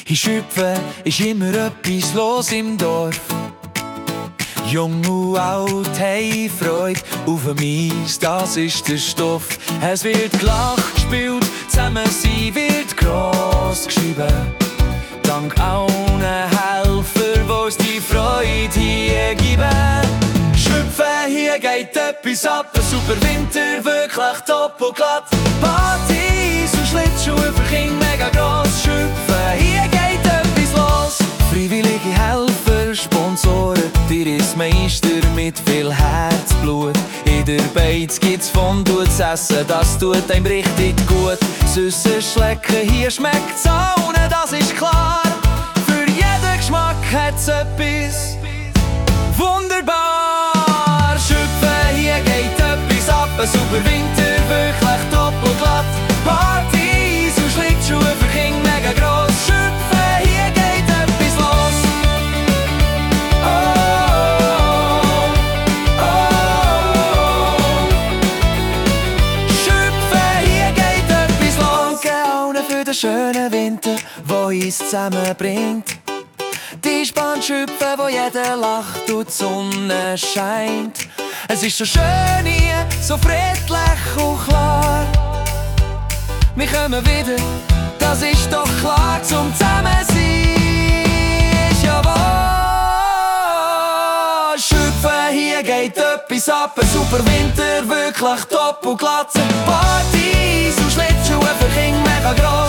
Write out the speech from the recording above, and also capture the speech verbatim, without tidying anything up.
In Schüpfen ist immer etwas los im Dorf. Jung und alt haben Freude auf dem Eis, das ist der Stoff. Es wird gelacht, gespielt, zusammen sein wird gross geschrieben. Dank allen Helfer, die uns die Freude hier geben. Schüpfen, hier geht etwas ab, ein super Winter, wirklich top und glatt. Partys und Schlittschuhe für Kinder mega gross. Schüpfen, hier geht etwas los. Freiwillige Helfer, Sponsoren, Tourismeister mit viel Herzblut. In der Beiz gibt's Fondue zu essen, das tut einem richtig gut. Süße Schlecken, hier schmeckt's allen, das ist klar. Für jeden Geschmack hat's etwas wunderbar. Schüpfen, hier geht etwas ab, ein super Winter, wirklich top und glatt. Partys und Schlittschuhe für Kinder mega gross. Schüpfen, hier geht etwas los. Oh, oh, oh. Schüpfen, hier geht etwas los. Danke allen für den schönen Winter, der uns zusammenbringt. Die Spannschüpfen, wo jeder lacht und die Sonne scheint. Es ist so schön hier, so friedlich und klar. Wir kommen wieder, das ist doch klar, zum Zusammensein ist jawohl. Schüpfen, hier geht etwas ab, ein super Winter, wirklich top und glatt. Partys und Schlittschuhe für Kinder mega gross.